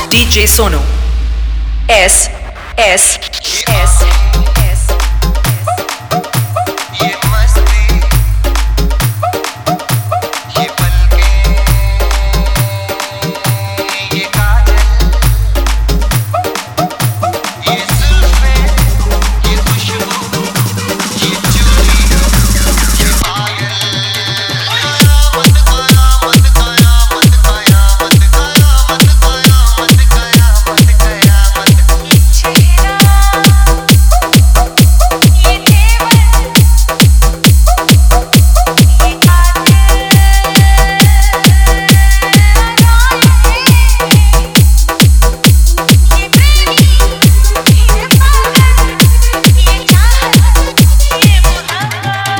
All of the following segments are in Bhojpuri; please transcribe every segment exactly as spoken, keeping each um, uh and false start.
D J Sonu. S S S S ये मस्ती ये पलकें ये काजल ये जुल्फें ये खुशबू ये चूड़ी ये पायल कयामत कयामत कयामत कयामत कयामत कयामत कयामत कयामत छेड़ा ये देवर ये काजल ये प्रेमी ये पागल ये चाहत ये मोहब्बत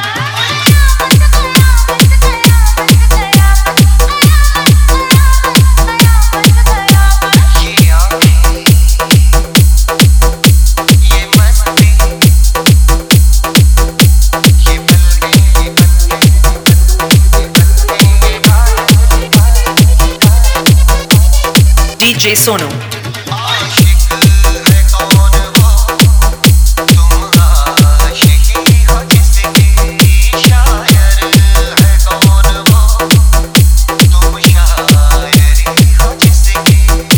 ये आँखें ये मस्ती ये पलकें ये पलकें ये पलकें ये काजल D J Sonu. आशिक है कौन वो तुम आशिकी हो जिसकी शायर है कौन वो तुम शायरी हो जिसकी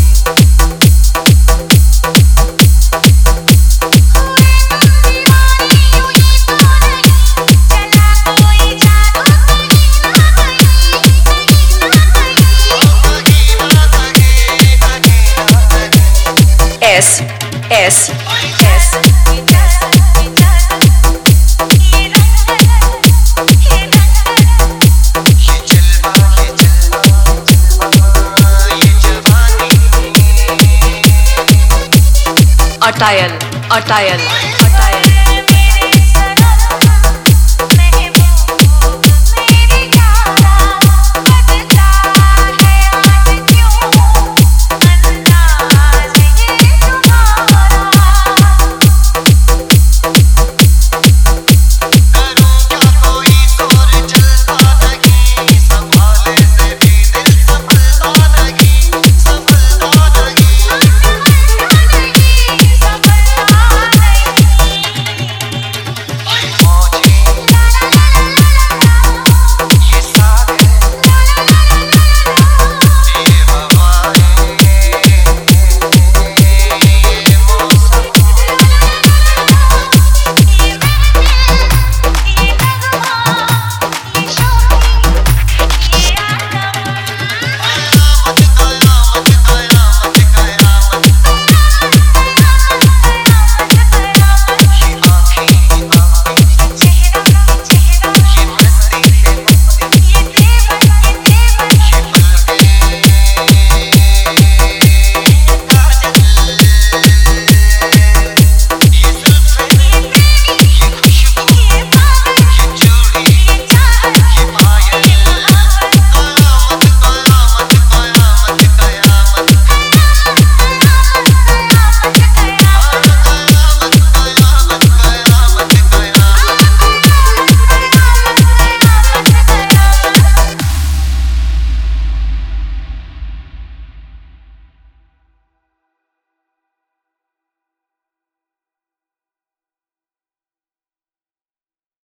S S S ये जलवा ये जलवा ये जवानी Attayal Attayal